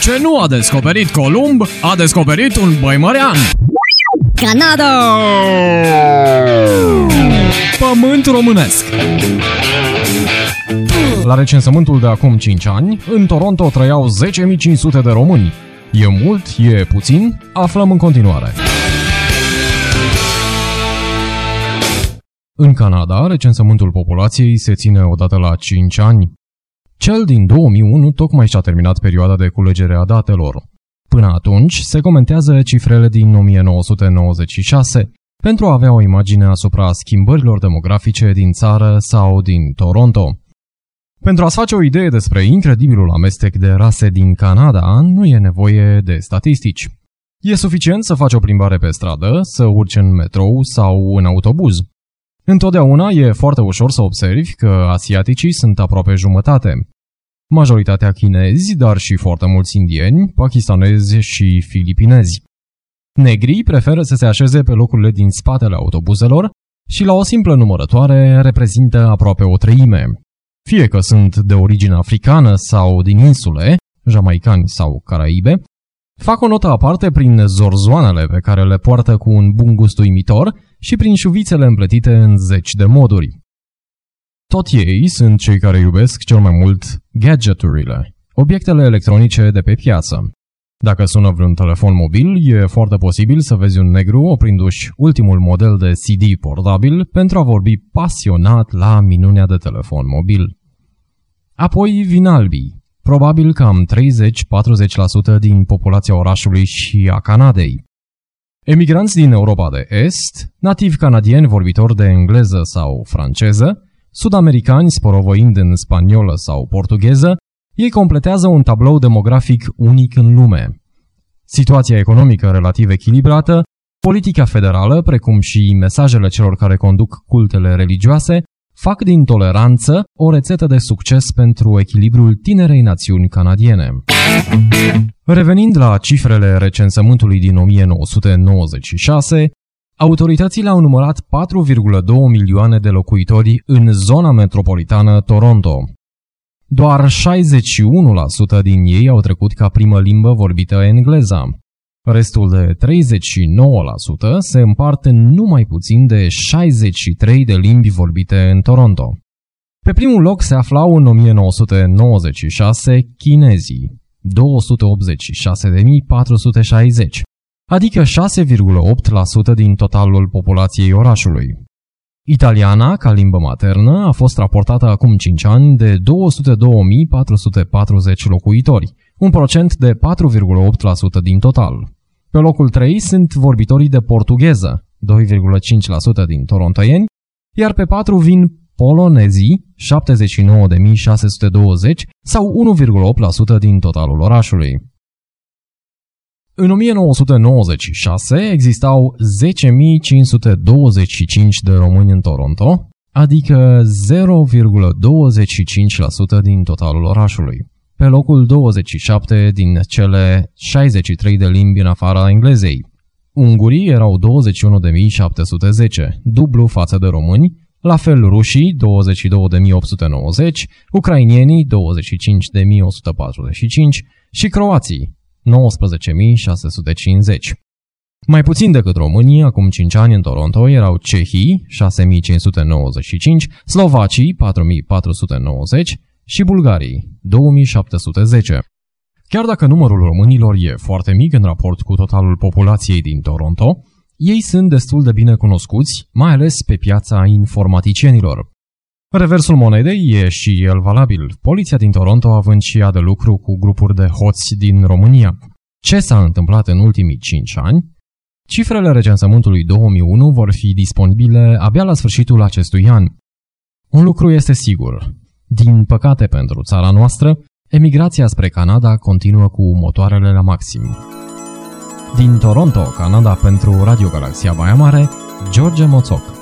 Ce nu a descoperit Columb, a descoperit un băimărean. Canada! Pământ românesc. La recensământul de acum 5 ani, în Toronto trăiau 10.500 de români. E mult? E puțin? Aflăm în continuare. În Canada, recensământul populației se ține odată la 5 ani. Cel din 2001 tocmai și-a terminat perioada de culegere a datelor. Până atunci, se comentează cifrele din 1996 pentru a avea o imagine asupra schimbărilor demografice din țară sau din Toronto. Pentru a-ți face o idee despre incredibilul amestec de rase din Canada, nu e nevoie de statistici. E suficient să faci o plimbare pe stradă, să urci în metrou sau în autobuz. Întotdeauna e foarte ușor să observi că asiaticii sunt aproape jumătate. Majoritatea chinezi, dar și foarte mulți indieni, pakistanezi și filipinezi. Negrii preferă să se așeze pe locurile din spatele autobuzelor și la o simplă numărătoare reprezintă aproape o treime. Fie că sunt de origine africană sau din insule, jamaicani sau Caraibe, fac o notă aparte prin zorzoanele pe care le poartă cu un bun gust uimitor și prin șuvițele împletite în 10 de moduri. Tot ei sunt cei care iubesc cel mai mult gadgeturile, obiectele electronice de pe piață. Dacă sună vreun telefon mobil, e foarte posibil să vezi un negru oprindu-și ultimul model de CD portabil pentru a vorbi pasionat la minunea de telefon mobil. Apoi vin albii, probabil cam 30-40% din populația orașului și a Canadei. Emigranți din Europa de Est, nativi canadieni vorbitori de engleză sau franceză, sud-americani sporovoind în spaniolă sau portugheză, ei completează un tablou demografic unic în lume. Situația economică relativ echilibrată, politica federală, precum și mesajele celor care conduc cultele religioase, fac din toleranță o rețetă de succes pentru echilibrul tinerei națiuni canadiene. Revenind la cifrele recensământului din 1996, autoritățile au numărat 4,2 milioane de locuitori în zona metropolitană Toronto. Doar 61% din ei au trecut ca primă limbă vorbită engleza. Restul de 39% se împart în numai puțin de 63 de limbi vorbite în Toronto. Pe primul loc se aflau în 1996 chinezii, 286.460, adică 6,8% din totalul populației orașului. Italiana, ca limbă maternă, a fost raportată acum 5 ani de 202.440 locuitori, un procent de 4,8% din total. Pe locul 3 sunt vorbitorii de portugheză, 2,5% din torontoieni, iar pe 4 vin polonezii, 79.620 sau 1,8% din totalul orașului. În 1996 existau 10.525 de români în Toronto, adică 0,25% din totalul orașului, pe locul 27 din cele 63 de limbi în afara englezei. Ungurii erau 21.710, dublu față de români, la fel rușii 22.890, ucrainienii 25.145 și croații 19.650. Mai puțin decât românii, acum 5 ani în Toronto erau cehii 6.595, slovacii 4.490 și bulgarii 2.710. Chiar dacă numărul românilor e foarte mic în raport cu totalul populației din Toronto, ei sunt destul de bine cunoscuți, mai ales pe piața informaticienilor. Reversul monedei e și el valabil, poliția din Toronto având și ea de lucru cu grupuri de hoți din România. Ce s-a întâmplat în ultimii 5 ani? Cifrele recensământului 2001 vor fi disponibile abia la sfârșitul acestui an. Un lucru este sigur. Din păcate pentru țara noastră, emigrația spre Canada continuă cu motoarele la maxim. Din Toronto, Canada, pentru Radio Galaxia Baia Mare, George Moțoc.